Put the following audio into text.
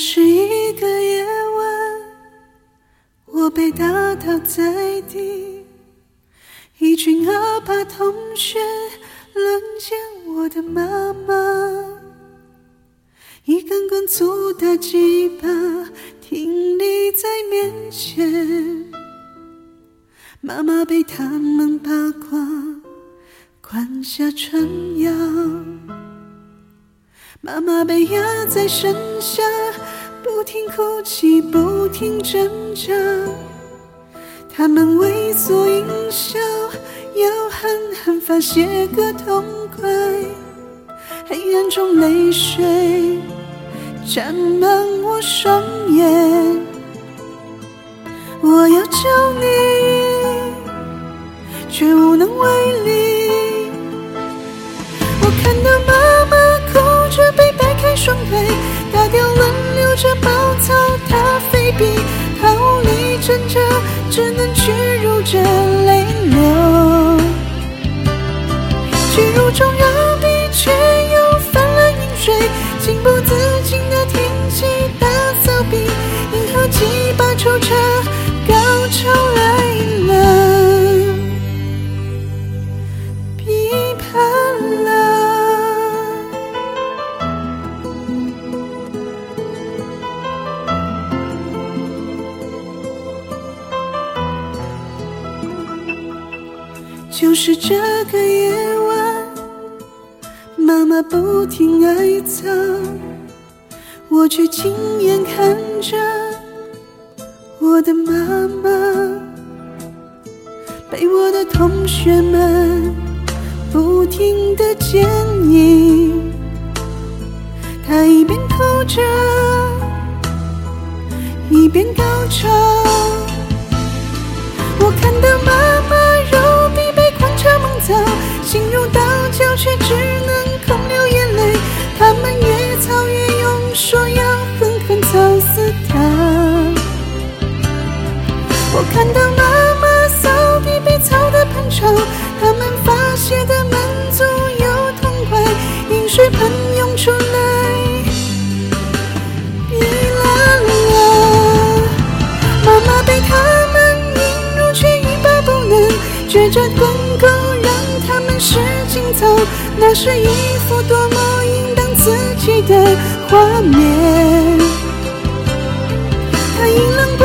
是一个夜晚，我被打倒在地，一群阿爸同学轮奸我的妈妈，一根根粗大鸡巴挺立在面前，妈妈被他们扒光，灌下春药，妈妈被压在身下，不停哭泣，不停挣扎，他们为所应笑，要狠狠发泄个痛快，黑暗中泪水沾满我双眼，我要救你，却无能为力。我看到妈妈哭着被掰开双腿，大掉轮流着暴躁，她非逼，她无力挣扎，只能屈辱着泪流，屈辱中摇臂，却又泛滥饮水，情不自禁地挺起大扫鼻，银河几把抽插，高潮来了，批判了。就是这个夜晚，妈妈不停挨揍，我却亲眼看着我的妈妈被我的同学们不停地奸淫，她一边哭着一边高潮，我看到妈妈肉臂被狂插猛操，心如刀绞，却只能空流眼泪，他们越操越勇，说要狠狠操死她。我看到妈妈扫地被操得喷潮，他们发泄的满足又痛快，饮水喷涌出来，噼啦啦，妈妈被他们引入却欲罢不能，撅着棍钩让他们使劲操，那是一幅多么应当刺激的画面，他阴冷不